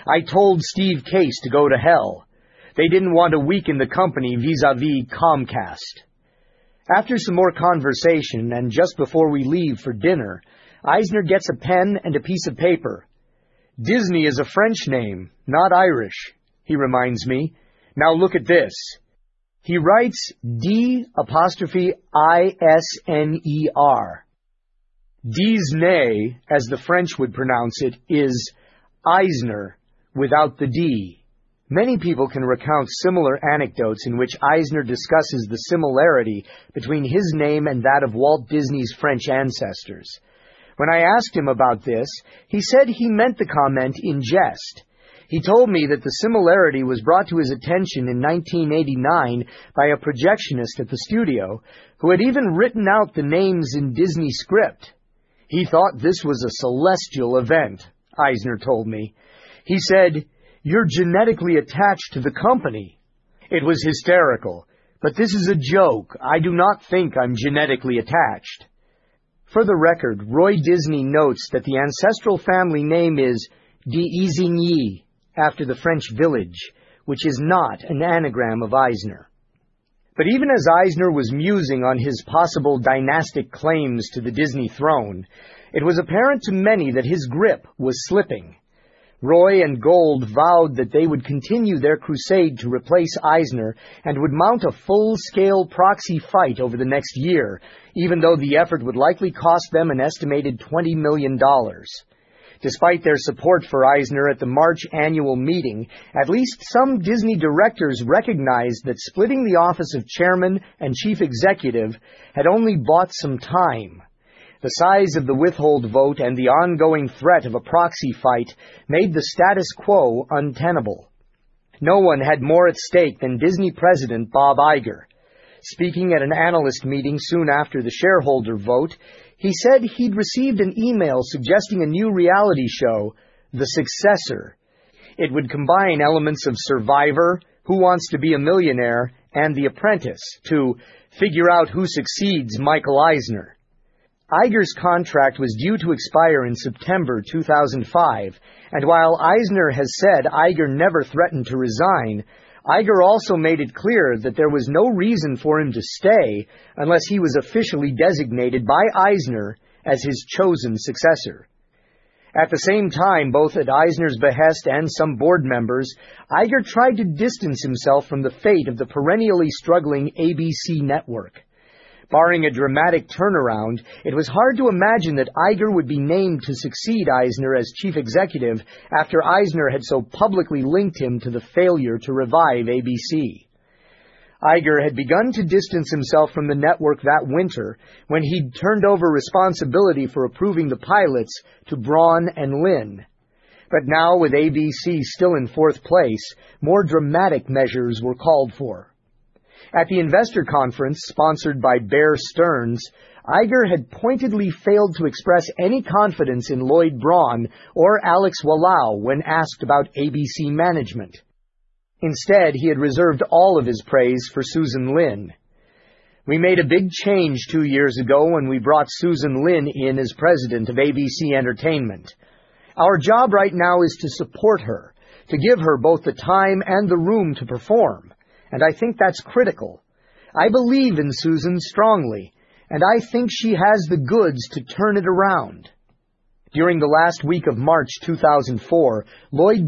I told Steve Case to go to hell. They didn't want to weaken the company vis-a-vis Comcast. After some more conversation, and just before we leave for dinner, Eisner gets a pen and a piece of paper. Disney is a French name, not Irish, he reminds me. Now look at this. He writes D''Isner. Disney, as the French would pronounce it, is Eisner without the D. Many people can recount similar anecdotes in which Eisner discusses the similarity between his name and that of Walt Disney's French ancestors. When I asked him about this, he said he meant the comment in jest. He told me that the similarity was brought to his attention in 1989 by a projectionist at the studio, who had even written out the names in Disney script. He thought this was a celestial event, Eisner told me. He said, "You're genetically attached to the company." It was hysterical, but this is a joke. I do not think I'm genetically attached. For the record, Roy Disney notes that the ancestral family name is d'Isigny, after the French village, which is not an anagram of Eisner. But even as Eisner was musing on his possible dynastic claims to the Disney throne, it was apparent to many that his grip was slipping. Roy and Gold vowed that they would continue their crusade to replace Eisner and would mount a full-scale proxy fight over the next year, even though the effort would likely cost them an estimated $20 million. Despite their support for Eisner at the March annual meeting, at least some Disney directors recognized that splitting the office of chairman and chief executive had only bought some time. The size of the withhold vote and the ongoing threat of a proxy fight made the status quo untenable. No one had more at stake than Disney president Bob Iger. Speaking at an analyst meeting soon after the shareholder vote, he said he'd received an email suggesting a new reality show, The Successor. It would combine elements of Survivor, Who Wants to Be a Millionaire, and The Apprentice to figure out who succeeds Michael Eisner. Iger's contract was due to expire in September 2005, and while Eisner has said Iger never threatened to resign, Iger also made it clear that there was no reason for him to stay unless he was officially designated by Eisner as his chosen successor. At the same time, both at Eisner's behest and some board members, Iger tried to distance himself from the fate of the perennially struggling ABC network. Barring a dramatic turnaround, it was hard to imagine that Iger would be named to succeed Eisner as chief executive after Eisner had so publicly linked him to the failure to revive ABC. Iger had begun to distance himself from the network that winter when he'd turned over responsibility for approving the pilots to Braun and Lynn. But now, with ABC still in fourth place, more dramatic measures were called for. At the investor conference, sponsored by Bear Stearns, Iger had pointedly failed to express any confidence in Lloyd Braun or Alex Wallau when asked about ABC management. Instead, he had reserved all of his praise for Susan Lin. "We made a big change 2 years ago when we brought Susan Lin in as president of ABC Entertainment. Our job right now is to support her, to give her both the time and the room to perform. And I think that's critical. I believe in Susan strongly, and I think she has the goods to turn it around." During the last week of March 2004, Lloyd